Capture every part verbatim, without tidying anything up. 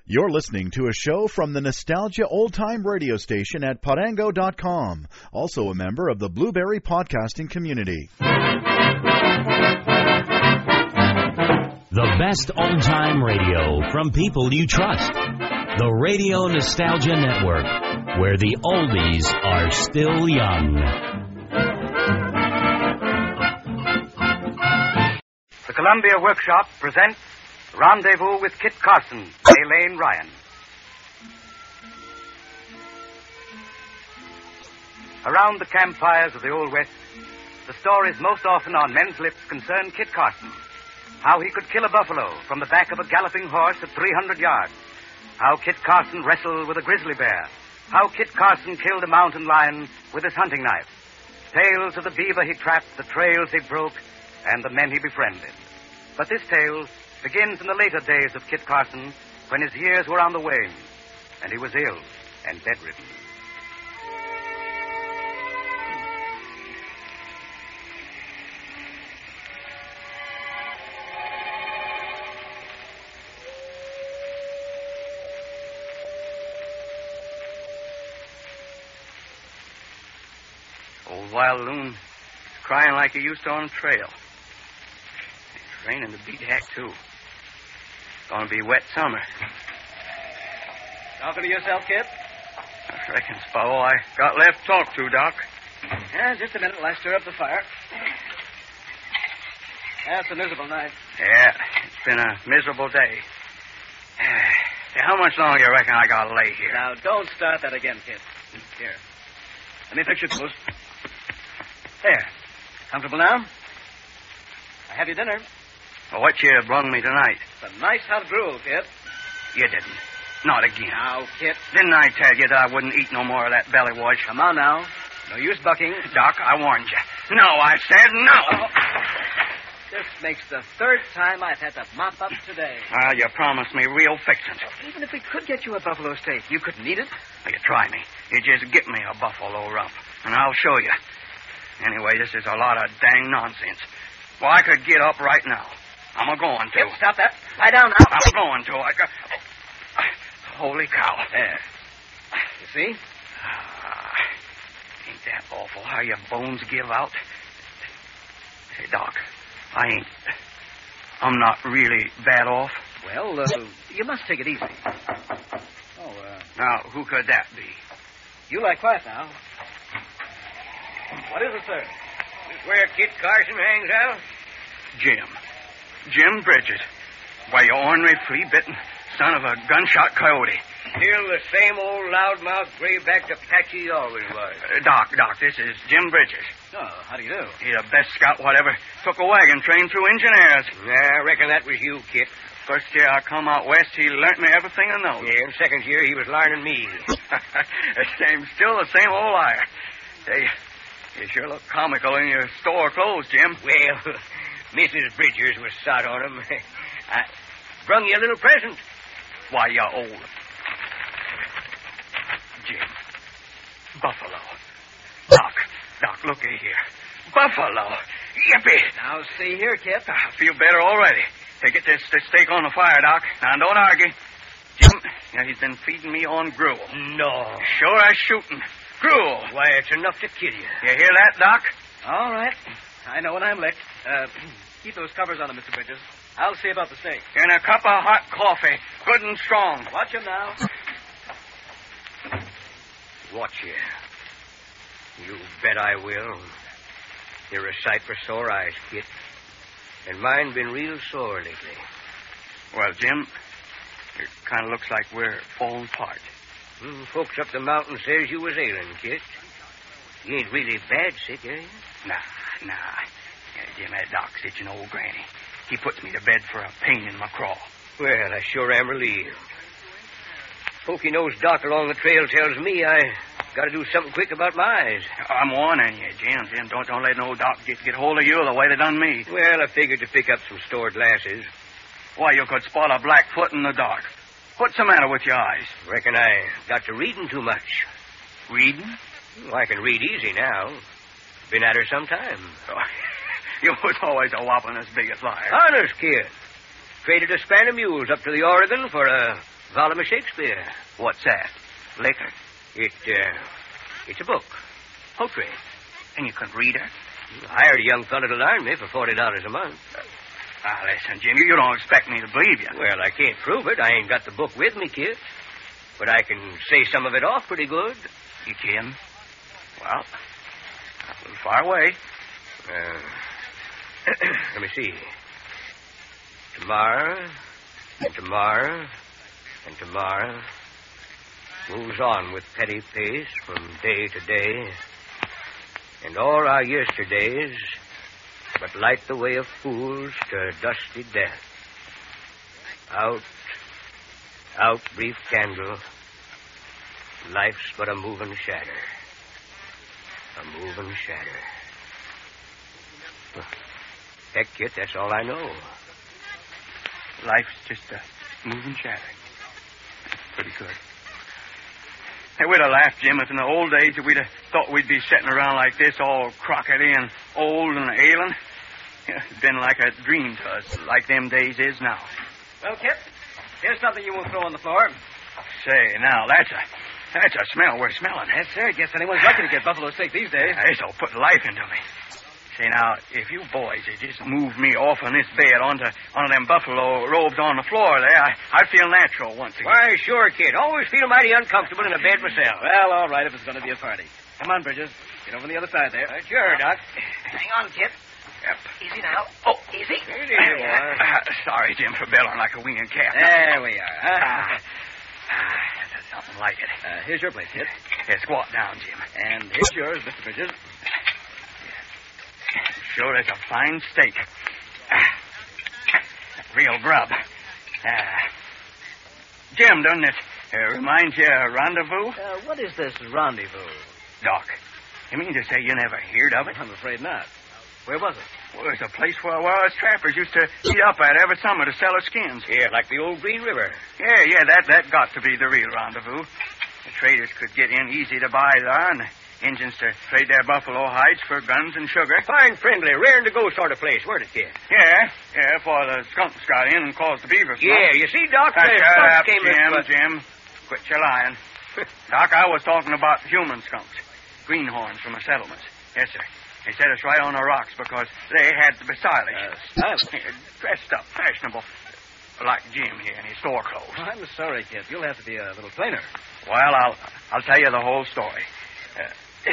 You're listening to a show from the Nostalgia Old Time radio station at Parango dot com, also a member of the Blueberry podcasting community. The best old-time radio from people you trust. The Radio Nostalgia Network, where the oldies are still young. The Columbia Workshop presents Rendezvous with Kit Carson, Elaine Ryan. Around the campfires of the Old West, the stories most often on men's lips concern Kit Carson. How he could kill a buffalo from the back of a galloping horse at three hundred yards. How Kit Carson wrestled with a grizzly bear. How Kit Carson killed a mountain lion with his hunting knife. Tales of the beaver he trapped, the trails he broke, and the men he befriended. But this tale begins in the later days of Kit Carson, when his years were on the wane, and he was ill and bedridden. Old Wild Loon is crying like he used to on the trail. It's raining to beat heck, too. It's going to be wet summer. Talking to yourself, Kit? I reckon it's about all I got left to talk to, Doc. Yeah, just a minute while I stir up the fire. Yeah, it's a miserable night. Yeah, it's been a miserable day. Hey, how much longer you reckon I got to lay here? Now, don't start that again, Kit. Here. Let me fix your clothes. There. Comfortable now? I have your dinner. Well, what you brung me tonight? It's a nice hot gruel, Kit. You didn't. Not again. Now, Kit. Didn't I tell you that I wouldn't eat no more of that belly wash? Come on now. No use bucking. Doc, I warned you. No, I said no. Oh. This makes the third time I've had to mop up today. Well, you promised me real fixings. Even if we could get you a buffalo steak, you couldn't eat it? Well, you try me. You just get me a buffalo rump, and I'll show you. Anyway, this is a lot of dang nonsense. Well, I could get up right now. I'm a-going to. Kit, stop that. Lie down now. I'm going to. I got... Holy cow. There. You see? Uh, ain't that awful how your bones give out? Hey, Doc, I ain't... I'm not really bad off. Well, uh, you must take it easy. Oh, uh... Now, who could that be? You lie quiet now. What is it, sir? This where Kit Carson hangs out? Jim. Jim Bridges. Why, you ornery, flea-bitten son of a gunshot coyote. Still the same old loudmouth, gray-backed Apache he always was. Uh, Doc, Doc, this is Jim Bridges. Oh, how do you do? He's the best scout whatever took a wagon train through engineers. Yeah, I reckon that was you, Kit. First year I come out west, he learnt me everything I know. Yeah, and second year he was learning me. The same, still the same old liar. Hey, you sure look comical in your store clothes, Jim. Well, Missus Bridgers was sot on him. I brung you a little present. Why, you old... Jim. Buffalo. Doc, Doc, looky here. Buffalo. Yippee. Now, see here, Kit. I feel better already. Hey, get this, this steak on the fire, Doc. Now, don't argue. Jim, you know, he's been feeding me on gruel. No. Sure as shooting. Gruel. Why, it's enough to kill you. You hear that, Doc? All right. I know when I'm licked. Uh, keep those covers on him, Mister Bridges. I'll see about the steak. And a cup of hot coffee. Good and strong. Watch him now. Watch you. You bet I will. You're a sight for sore eyes, Kit. And mine been real sore lately. Well, Jim, it kind of looks like we're falling apart. Hmm, folks up the mountain says you was ailing, Kit. You ain't really bad sick, are you? Nah, nah. Yeah, Jim, that doc's itching old granny. He puts me to bed for a pain in my craw. Well, I sure am relieved. Pokey-nosed doc along the trail tells me I got to do something quick about my eyes. I'm warning you, Jim. Jim, don't, don't let no doc get, get hold of you the way they done me. Well, I figured to pick up some stored glasses. Why, you could spot a black foot in the dark. What's the matter with your eyes? Reckon I got to reading too much. Reading? Well, I can read easy now. Been at her some time. Oh, you was always a whopping as big as liar. Honest, kid. Traded a span of mules up to the Oregon for a volume of Shakespeare. What's that? Liquor? It, uh, it's a book. Poetry. And you can read her? I hired a young fellow to learn me for forty dollars a month. Ah, listen, Jim, you don't expect me to believe you. Well, I can't prove it. I ain't got the book with me, kid. But I can say some of it off pretty good. You can? Well, a little far away. Uh, let me see. Tomorrow, and tomorrow, and tomorrow moves on with petty pace from day to day, and all our yesterdays but light the way of fools to dusty death. Out, out, brief candle, life's but a moving shadow, a moving shadow. Heck, kid, that's all I know. Life's just a moving shadow. Pretty good. Hey, we'd have laughed, Jim, if in the old days we'd have thought we'd be sitting around like this, all crockety and old and ailing. It's been like a dream to us, like them days is now. Well, Kip, here's something you won't throw on the floor. Say, now, that's a that's a smell we're smelling. Yes, sir. Guess anyone's lucky to get buffalo steak these days. This'll put life into me. Say, now, if you boys had just moved me off on this bed onto onto them buffalo robes on the floor there, I, I'd feel natural once again. Why, sure, kid. Always feel mighty uncomfortable in a bed myself. Well, all right, if it's going to be a party. Come on, Bridges. Get over on the other side there. Uh, sure, Doc. Hang on, Kip. Yep. Easy now. Oh, easy. There you are. Uh, sorry, Jim, for bellowing like a winged cat. There we are. Huh? Ah, ah, that's something like it. Uh, here's your place, Kip. Yeah, squat down, Jim. And here's yours, Mister Bridges. Sure, that's a fine steak. Ah, real grub. Ah. Jim, doesn't it uh, remind you of Rendezvous? Uh, what is this rendezvous? Doc, you mean to say you never heard of it? I'm afraid not. Where was it? Well, it's a place where, where us trappers used to eat up at every summer to sell our skins. Yeah, like the old Green River. Yeah, yeah, that, that got to be the real rendezvous. The traders could get in easy to buy there, and the Injuns to trade their buffalo hides for guns and sugar. Fine, friendly, raring-to-go sort of place, weren't it, kid? Yeah, yeah, before the skunks got in and caused the beaver slump. Yeah, you see, Doc, Uh, the shut skunks up, came Jim, in... Jim. Quit your lying. Doc, I was talking about human skunks. Greenhorns from the settlements. Yes, sir. They set us right on the rocks because they had to be stylish. Uh, stylish? Dressed up, fashionable. Like Jim here in his store clothes. Oh, I'm sorry, Kip. You'll have to be a little plainer. Well, I'll I'll tell you the whole story. Uh,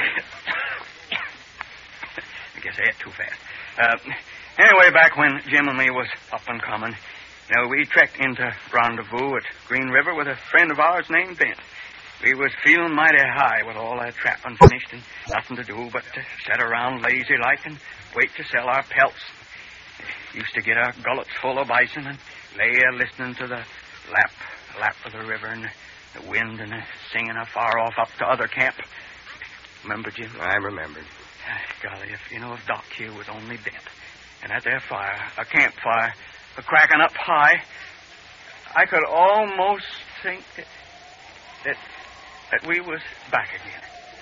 I guess I ate too fast. Uh, anyway, back when Jim and me was up and coming, you know, we trekked into Rendezvous at Green River with a friend of ours named Bent. We was feeling mighty high with all that trapping finished and nothing to do but to sit around lazy-like and wait to sell our pelts. Used to get our gullets full of bison and lay there listening to the lap, lap of the river and the wind and the singing afar off up to other camp. Remember, Jim? I remember. Golly, if, you know, if Doc here was only Bent and at their fire, a campfire, a cracking up high, I could almost think that, that that we was back again.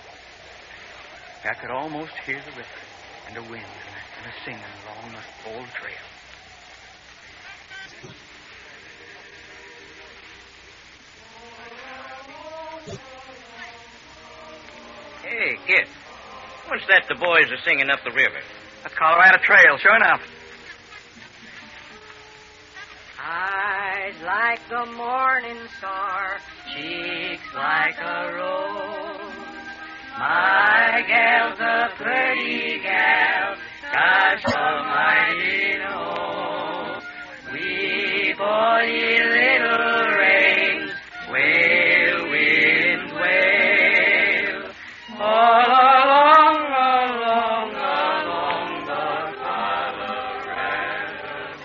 I could almost hear the river and the wind and the, and the singing along the old trail. Hey, kid. What's that the boys are singing up the river? That's Colorado Trail, sure enough. Eyes like the morning star, cheeks like a rose. My gal's a pretty gal, gosh almighty knows. We forty little rains, wail, wind, wail, all along, along, along the Colorado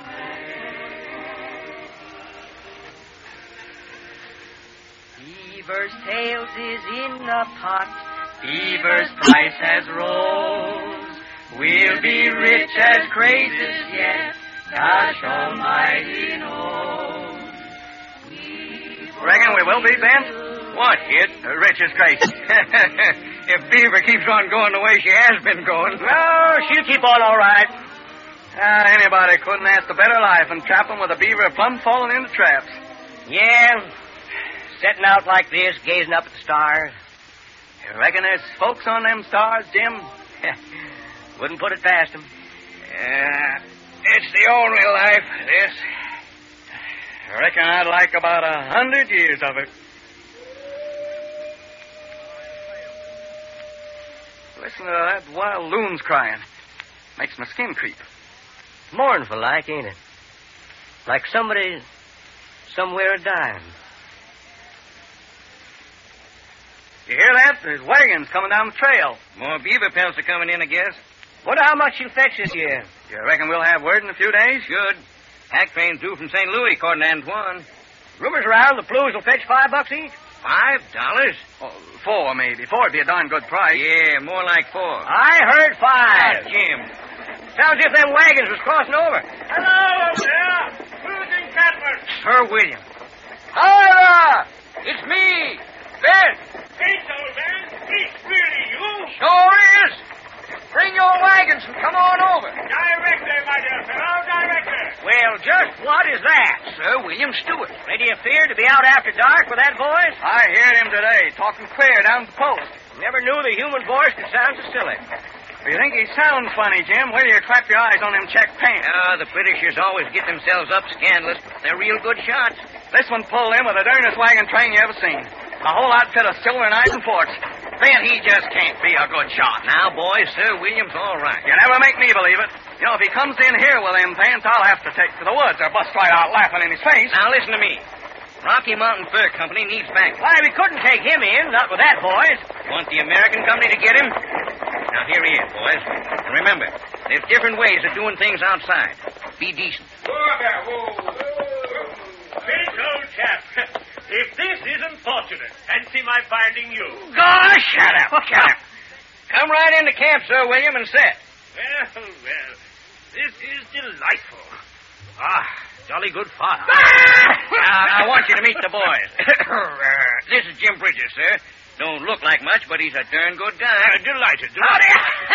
Trail. Beaver's tails is in the pot, Beaver's price has rose. We'll be rich as crazes yet, gosh almighty knows. Reckon we will be, Ben? What, kid? Uh, rich as crazy. If Beaver keeps on going the way she has been going... Oh, she'll keep on all right. Uh, anybody couldn't ask a better life than trapping with a beaver plumb falling into traps. Yeah, Setting out like this, gazing up at the stars. You reckon there's folks on them stars, Jim? Wouldn't put it past them. Yeah, it's the only life, this. I reckon I'd like about a hundred years of it. Listen to that wild loon's crying. Makes my skin creep. Mournful like, ain't it? Like somebody somewhere dying. You hear that? There's wagons coming down the trail. More beaver pelts are coming in, I guess. Wonder how much you'll fetch this year. You reckon we'll have word in a few days? Should. Hack train's due from Saint Louis, according to Antoine. Rumors around the blues will fetch five bucks each. Five dollars? Oh, four, maybe. Four'd be a darn good price. Yeah, more like four. I heard five. Ah, Jim. Sounds as if them wagons was crossing over. Hello over there. Who's encampment? Sir William. Holla! It's me, Ben. It's old man. It's really you. Sure is. Bring your wagons and come on over. Directly, my dear fellow, directly. Well, just what is that? Sir William Stewart. Plenty of fear to be out after dark with that voice? I heard him today, talking clear down the post. Never knew the human voice could sound so silly. You think he sounds funny, Jim? Wait till you clap your eyes on them check pants. Ah, the Britishers always get themselves up scandalous, but they're real good shots. This one pulled in with the darnest wagon train you ever seen. A whole outfit of silver knives and forks. Then he just can't be a good shot. Now, boys, Sir William's all right. You never make me believe it. You know, if he comes in here with them pants, I'll have to take to the woods or bust right out laughing in his face. Now, listen to me. Rocky Mountain Fur Company needs backing. Why, we couldn't take him in, not with that voice. Want the American company to get him? Now, here he is, boys. And remember, there's different ways of doing things outside. Be decent. Whoa there, whoa. This old chap. If this isn't fortunate, fancy my finding you. Gosh, shut up, shut up. Come right into camp, Sir William, and sit. Well, well, this is delightful. Ah, jolly good fire. Now, I want you to meet the boys. This is Jim Bridges, sir. Don't look like much, but he's a darn good guy. Uh, delighted, delighted.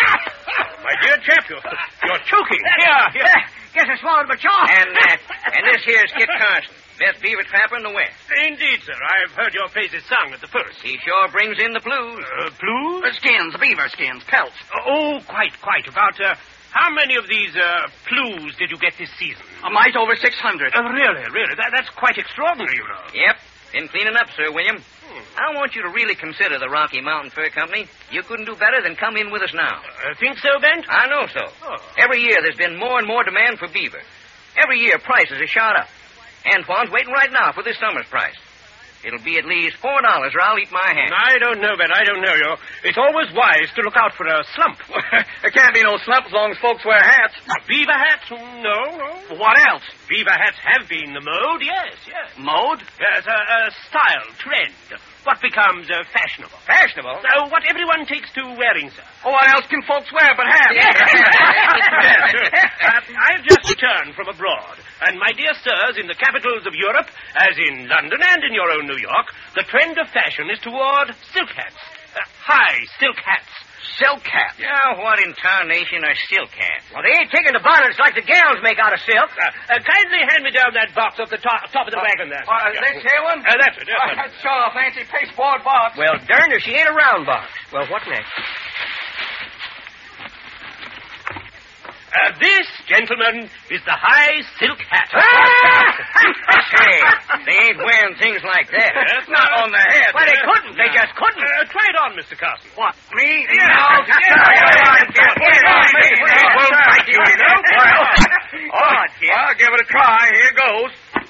My dear chap, you're, you're choking. Here, here. Guess I swallowed my jaw. And, uh, and this here's Kit Carson, best beaver trapper in the West. Indeed, sir. I've heard your praises sung at the first. He sure brings in the blues. Uh, blues? The skins, beaver skins, pelts. Oh, quite, quite. About, uh, how many of these, uh, plues did you get this season? A mite over six hundred. Uh, really, really. That, that's quite extraordinary, you know. Yep. Been cleaning up, Sir William. Hmm. I want you to really consider the Rocky Mountain Fur Company. You couldn't do better than come in with us now. Uh, think so, Bent? I know so. Oh. Every year there's been more and more demand for beaver. Every year prices are shot up. Antoine's waiting right now for this summer's price. It'll be at least four dollars or I'll eat my hand. I don't know, Ben. I don't know. You. It's always wise to look out for a slump. There can't be no slump as long as folks wear hats. Beaver hats? No, no. What else? Beaver hats have been the mode, yes, yes. Mode? Yes, a, a style, trend. What becomes uh, fashionable. Fashionable? So what everyone takes to wearing, sir. Oh, what else can folks wear but hats? uh, I've just returned from abroad, and my dear sirs, in the capitals of Europe, as in London and in your own New York, the trend of fashion is toward silk hats. Uh, high silk hats. Silk hats? Yeah, what in tarnation are silk hats? Well, they ain't taking the bonnets like the gals make out of silk. Uh, uh, kindly hand me down that box off the top, top of the uh, wagon there. Uh, this here one? Uh, that's it, that's uh, it. That's sure a fancy pasteboard box. Well, darn her, she ain't a round box. Well, what next? Uh, this, gentlemen, is the high silk hat. Say, they ain't wearing things like that. That's not on the head. Well, they couldn't. They just couldn't. Uh, try it on, Mister Carson. What, me? Yeah. No, Yeah. It won't bite you, you know. Oh, Jim. I'll give it a try. Here goes.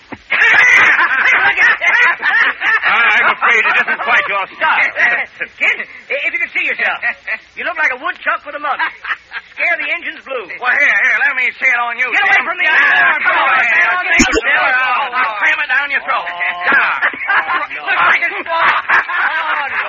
I'm afraid it isn't quite your style. Kid, if you could see yourself, you look like a woodchuck with a mug. Scare the engines blue. Well, here, here, let me see it on you. Get away from me. Yeah, Ah, come on, stay man. on me. I'll Stay on me. I'll cram it down your throat. Oh. Down. Looks like a squaw. Oh, no.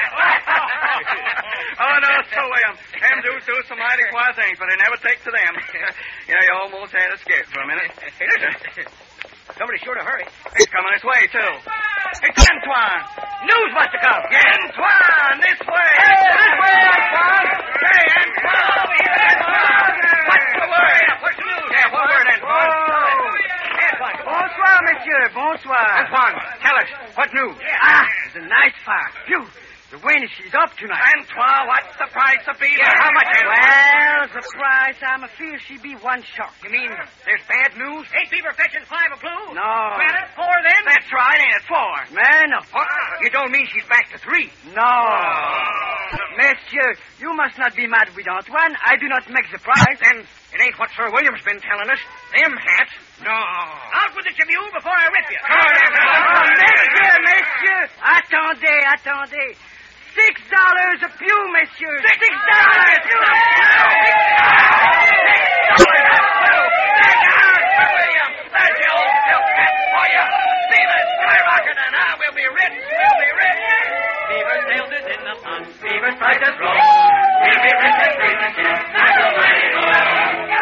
Oh, no, so William. Them dudes do some mighty quiet things, but they never take to them. Yeah, you almost had a skate for a minute. Somebody's sure to hurry. He's coming this way, too. It's Antoine. News must have come. Antoine, this way. This way, Antoine. Hey, Antoine. Over here, Antoine. What's the word? What's the news? Yeah, what word, Antoine? Oh. Antoine, come on. Bonsoir, monsieur. bonsoir. Antoine, tell us. What news? Ah, it's a nice fire. Phew. The wind, she's up tonight. Antoine, what's the price of beaver? Yeah, how much? Well, the price, I'm afraid she be one shot. You mean there's bad news? Ain't beaver fetching five a blue? No. Well, it's four then? That's right, ain't it? Four. Man, no. What? You don't mean she's back to three? No. Monsieur, you must not be mad with Antoine. I do not make the price. Then it ain't what Sir William's been telling us. Them hats. No. Out with the chimney before I rip you. Come on, Oh, monsieur, monsieur. Attendez, attendez. Six dollars a pew, monsieur. Six, Six dollars a pew. William, there's the old silk hat for you. Beaver skyrocketing. Ah, we'll be rich. We'll be rich. Beaver sails is in the pond. Beaver's price has rose. We'll be rich as green as yet. That's the way it goes.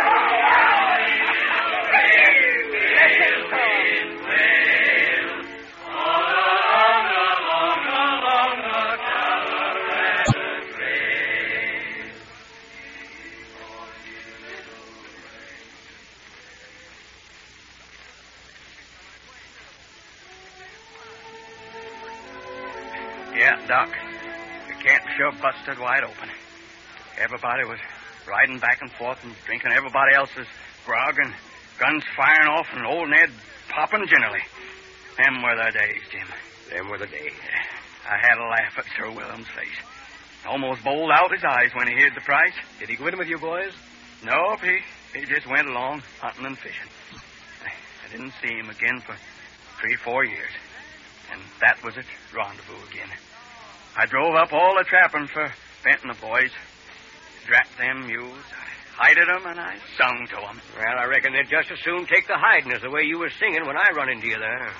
Yeah, Doc. The camp sure busted wide open. Everybody was riding back and forth and drinking everybody else's grog and guns firing off and old Ned popping generally. Them were the days, Jim. Them were the days. I had a laugh at Sir William's face. Almost bowled out his eyes when he heard the price. Did he go in with you boys? Nope, he, he just went along hunting and fishing. I, I didn't see him again for three, four years. And that was at Rendezvous again. I drove up all the trapping for Bent and the boys. Drapped them mules. I hided them and I sung to them. Well, I reckon they'd just as soon take the hiding as the way you were singing when I run into you there.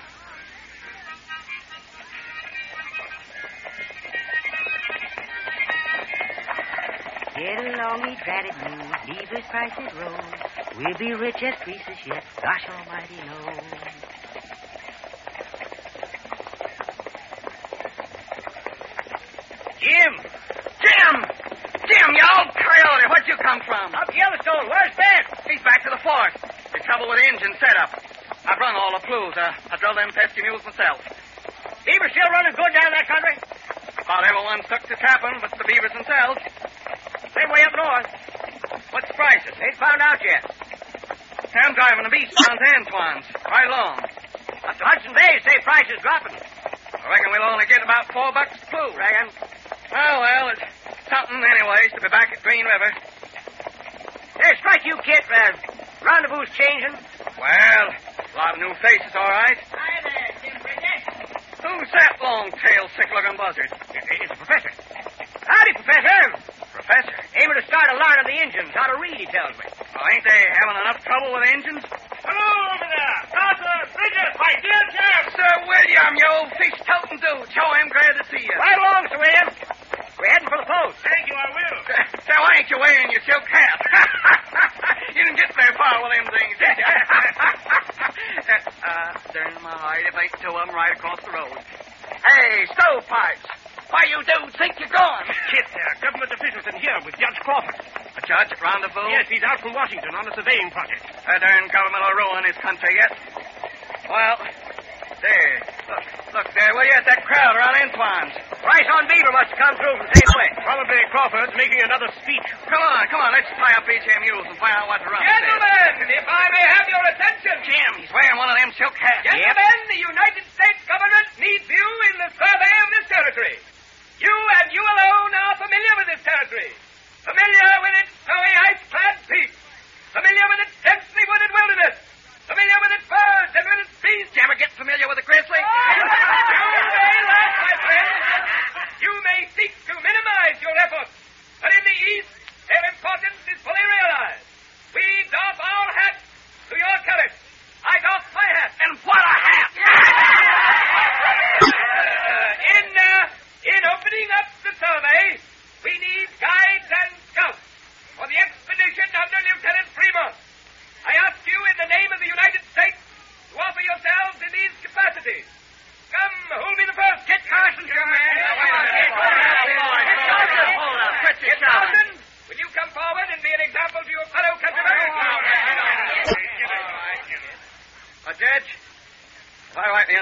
Get along, me dratted mule. Beaver's prices rose. We'll be rich as Croesus yet. Gosh almighty knows. Jim! Jim! Jim, you old coyote, where'd you come from? Up Yellowstone. Where's Ben? He's back to the fort. The trouble with the engine setup. I brung all the clues. Uh, I drove them pesky mules myself. Beaver still running good down that country? About everyone took to trapping, but the beavers themselves. Same way up north. What's the prices? Ain't found out yet. I'm driving the beast down to Antoine's. Right along. Up to Hudson Bay, say price is dropping. I reckon we'll only get about four bucks a clue. Reckon. Oh, well, it's something anyways to be back at Green River. Hey, strike you, kid. Uh, rendezvous changing. Well, a lot of new faces, all right. Hi there, Jim Bridges. Who's that long-tailed, sick-looking buzzard? It's the professor. Howdy, Professor. Professor? Aiming to start a line of the engines. How to read, he tells me. Oh, ain't they having enough trouble with engines? Hello over there. Carter, Bridges, my dear chap. Sir William, you old fish-toting dude. Show I'm glad to see you. Right along, Sir William. We're heading for the post. Thank you, I will. So why ain't you wearing your silk hat? You didn't get very far with them things, did you? uh, darn my hide if ain't two of them right across the road. Hey, stovepipes. Why you dudes think you're going? Kid there, government officials in here with Judge Crawford. A judge at Rendezvous? Yes, he's out from Washington on a surveying project. That darn government will ruin this country yet. Well, there. Look, look there, will you, at that crowd around Antoine's. Price on beaver must have come through from Saint Louis. Probably Crawford's making another speech. Come on, come on, let's tie up these here mules and find out what to run. Gentlemen, if I may have your attention. Jim, he's wearing one of them silk hats. Gentlemen, the United States government needs you in the survey of this territory. You and you alone are familiar with this territory. Familiar with its snowy ice-clad peaks. Familiar with its densely wooded wilderness. Familiar with its birds and with its beasts. Did you ever get familiar with the grizzly? You may laugh, my friends. You may seek to minimize your efforts. But in the East, their importance is fully realized. We doff our hats to your courage. I doff my hat. And what a hat!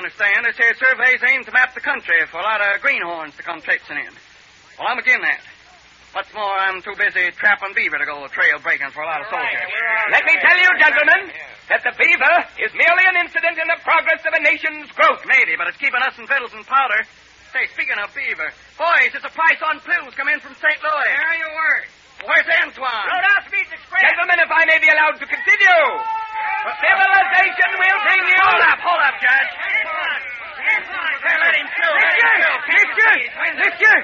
understand, this here survey's aimed to map the country for a lot of greenhorns to come traipsing in. Well, I'm again that. What's more, I'm too busy trapping beaver to go trail breaking for a lot of soldiers. Let me tell you, gentlemen, that the beaver is merely an incident in the progress of a nation's growth. Maybe, but it's keeping us in victuals and powder. Say, speaking of beaver, boys, it's a price on pills come in from Saint Louis. There are your words. Where's Antoine? Roadhouse Meats Express. Gentlemen, if I may be allowed to continue, civilization will bring you... Hold up, hold up, Judge. Antoine. Hey, let him through. Let him through. Mister! Mister!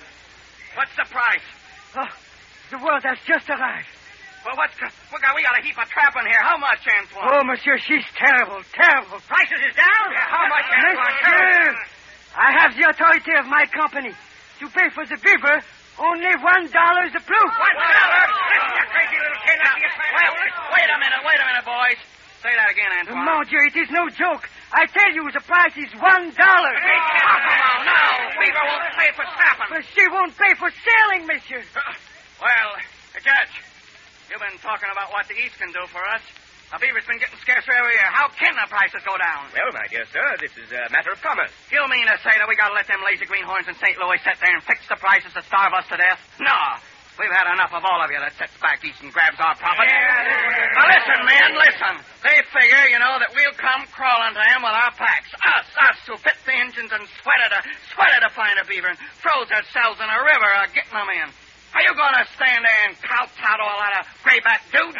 What's the price? Oh, the world has just arrived. Well, what's... We got, we got a heap of trap in here. How much, Antoine? Oh, monsieur, she's terrible, terrible. Prices is down? Yeah, how much, Antoine? Monsieur, I have the authority of my company to pay for the beaver only one dollar a proof. One dollar? Listen, you crazy little kid. Well, wait a minute, wait a minute, boys. Say that again, Antoine. Mon Dieu, it is no joke. I tell you, the price is one dollar. Hey, come on, no. Beaver won't pay for trapping. But she won't pay for selling, monsieur. Well, uh, Judge, you've been talking about what the East can do for us. The beaver's been getting scarcer every year. How can the prices go down? Well, my dear sir, this is a matter of commerce. You mean to say that we gotta let them lazy greenhorns in Saint Louis sit there and fix the prices to starve us to death? No. We've had enough of all of you that sits back east and grabs our profit. Yeah. Now listen, men, listen. They figure, you know, that we'll come crawling to them with our packs. Us, us who bit the engines and sweated to, sweated to find a beaver and froze ourselves in a river uh, getting them in. Are you going to stand there and kowtow to all that uh, grayback dude?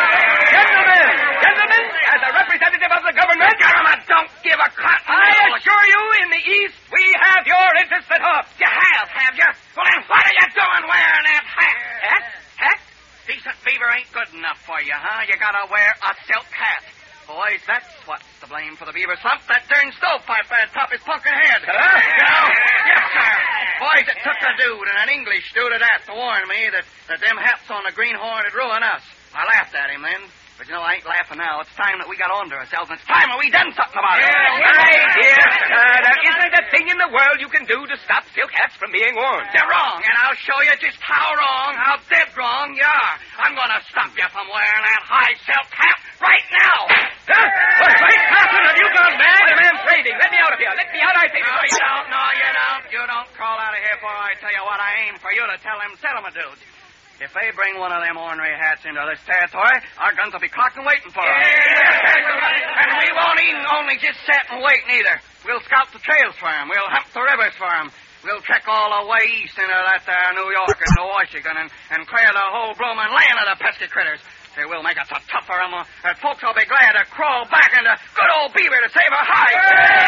Gentlemen, gentlemen, as a representative of the government... The government don't give a cotton. I assure you, in the East, we have your interests at heart. You have, have you? Well, then what are you doing wearing that hat? Hat? Hat? Decent beaver ain't good enough for you, huh? You gotta wear a silk hat. Boys, that's what's to blame for the beaver slump. That darn stovepipe there atop his punkin' head. Huh? You know? Yes, sir. Boys, it took a dude, and an English dude at that, to warn me that, that them hats on the greenhorn would ruin us. I laughed at him then. But, you know, I ain't laughing now. It's time that we got on to ourselves, and it's time that we done something about it. My dear sir, there isn't a thing in the world you can do to stop silk hats from being worn. You're wrong, and I'll show you just how wrong, how dead wrong you are. I'm going to stop you from wearing that high silk hat right now. Huh? What great Carson, have you gone mad? The man's raiding. Let me out of here. Let me out, I say. No, you don't. No, you don't. You don't crawl out of here before I tell you what I aim for you to tell them settlement dudes. If they bring one of them ornery hats into this territory, our guns will be cocked and waiting for them. Yeah. And we won't even only just sit and wait neither. We'll scout the trails for them. We'll hunt the rivers for them. We'll trek all the way east into that there New York and to Washington and, and clear the whole blooming land of the pesky critters. Say, we'll make it so tough for them uh, that folks will be glad to crawl back into good old Beaver to save our hides.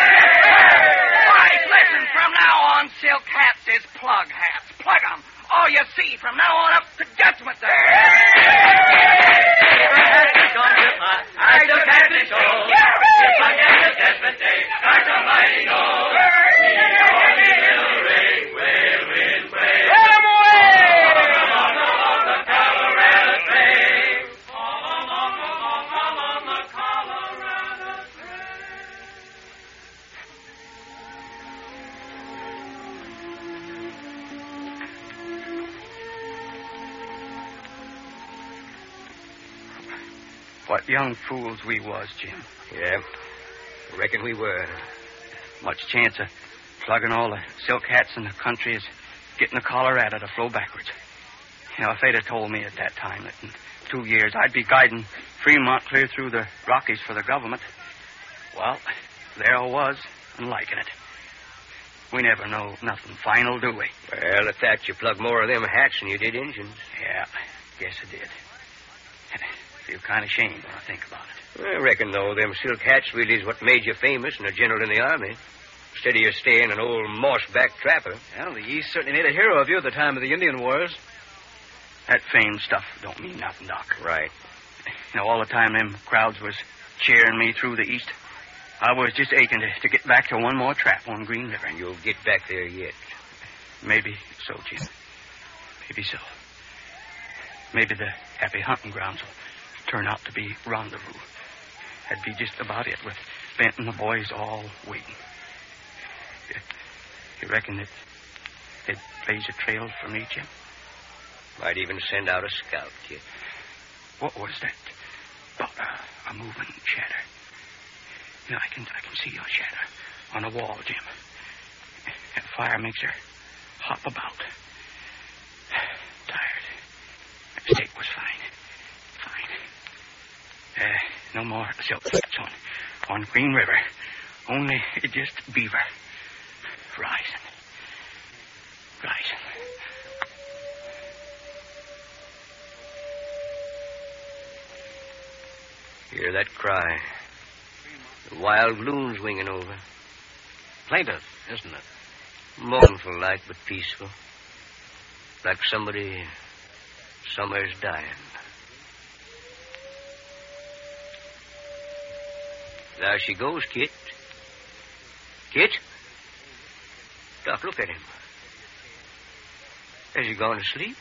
Boys, listen, from now on, silk hats is plug hats. Plug them. All you see from now on up to Judgment Day. I took half the show. If I get to Judgment Day, start the mighty go. The will ring, will ring, will. Let 'em away! On the Colorado train. On the Colorado train. What young fools we was, Jim. Yeah, reckon we were. Much chance of plugging all the silk hats in the country is getting the Colorado to flow backwards. You know, if they'd have told me at that time that in two years I'd be guiding Fremont clear through the Rockies for the government, well, there I was, and liking it. We never know nothing final, do we? Well, at that, you plug more of them hats than you did engines. Yeah, guess I did. I feel kind of ashamed when I think about it. I reckon, though, them silk hats really is what made you famous and a general in the Army. Instead of you staying an old moss-back trapper. Well, the East certainly made a hero of you at the time of the Indian Wars. That fame stuff don't mean nothing, Doc. Right. You know, all the time them crowds was cheering me through the East, I was just aching to, to get back to one more trap on Green River. And you'll get back there yet. Maybe so, Jim. Maybe so. Maybe the happy hunting grounds will turn out to be rendezvous. That'd be just about it, with Bent and the boys all waiting. You, you reckon that they'd blaze a trail for me, Jim? Might even send out a scout, kid. What was that? About a, a moving shadow. You know, I can I can see your shadow on a wall, Jim. That fire makes her hop about. Tired. That steak was fine. Fine. Uh, no more silk flats on, on Green River. Only just beaver. Rising. Rising. Hear that cry? The wild loon's winging over. Plaintive, isn't it? Mournful like, but peaceful. Like somebody somewhere's dying. There she goes, Kit. Kit? Doc, look at him. Has he gone to sleep?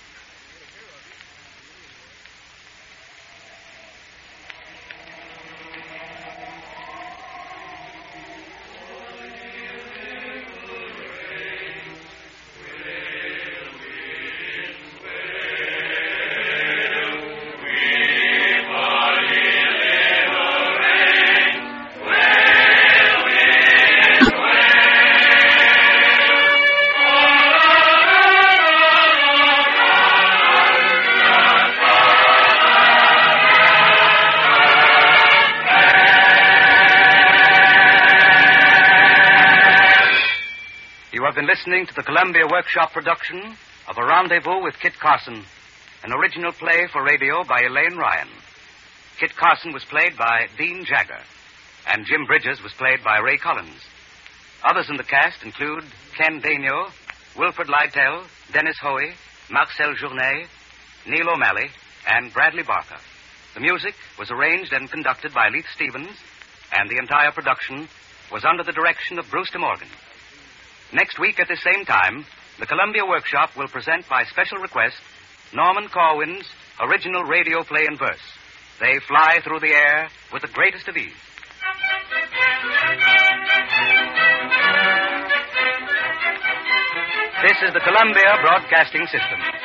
Listening to the Columbia Workshop production of A Rendezvous with Kit Carson, an original play for radio by Elaine Ryan. Kit Carson was played by Dean Jagger, and Jim Bridges was played by Ray Collins. Others in the cast include Ken Daigneault, Wilfred Lytell, Dennis Hoey, Marcel Journet, Neil O'Malley, and Bradley Barker. The music was arranged and conducted by Leith Stevens, and the entire production was under the direction of Bruce DeMorgan. Next week at the same time, the Columbia Workshop will present by special request Norman Corwin's original radio play in verse. They fly through the air with the greatest of ease. This is the Columbia Broadcasting System.